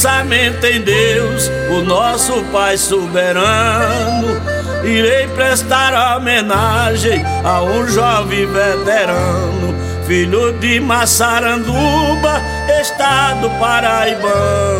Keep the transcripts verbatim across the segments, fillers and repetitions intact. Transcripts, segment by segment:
Imensamente em Deus, o nosso Pai soberano, irei prestar homenagem a um jovem veterano, filho de Massaranduba, estado paraibano.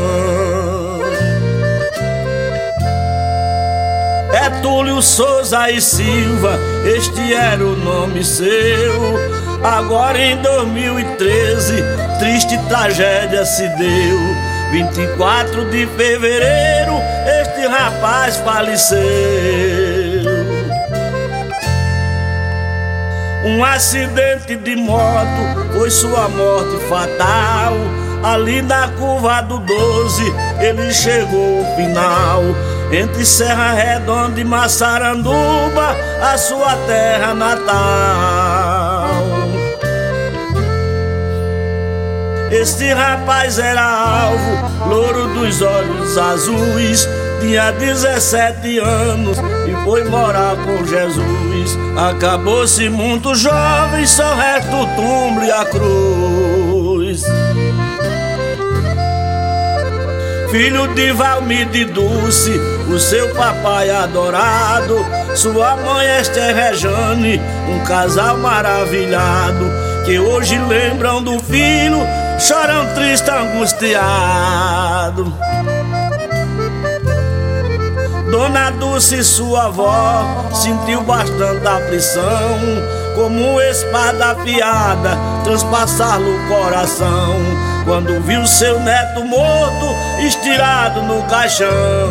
É Túlio Souza e Silva, este era o nome seu. Agora em dois mil e treze, triste tragédia se deu. vinte e quatro de fevereiro, este rapaz faleceu. Um acidente de moto foi sua morte fatal. Ali na curva do doze, ele chegou ao final. Entre Serra Redonda e Massaranduba, a sua terra natal. Este rapaz era alvo, louro dos olhos azuis, tinha dezessete anos e foi morar com Jesus. Acabou-se muito jovem, só resta o túmulo e a cruz. Filho de Valmir de Dulce, o seu papai adorado, sua mãe Esther Rejane, um casal maravilhado, que hoje lembram do filho, choram triste, angustiado. Dona Dulce, sua avó, sentiu bastante aflição, como espada afiada transpassar-lhe o coração, quando viu seu neto morto, estirado no caixão.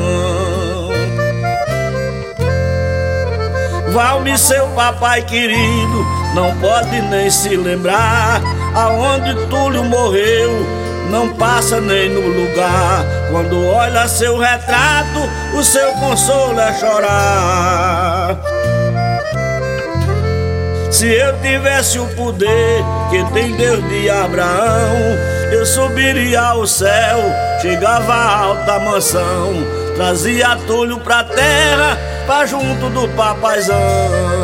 Valmir, seu papai querido, não pode nem se lembrar aonde Túlio morreu, não passa nem no lugar. Quando olha seu retrato, o seu consolo é chorar. Se eu tivesse o poder que tem Deus de Abraão, eu subiria ao céu, chegava à alta mansão, trazia Túlio pra terra, pra junto do papaizão.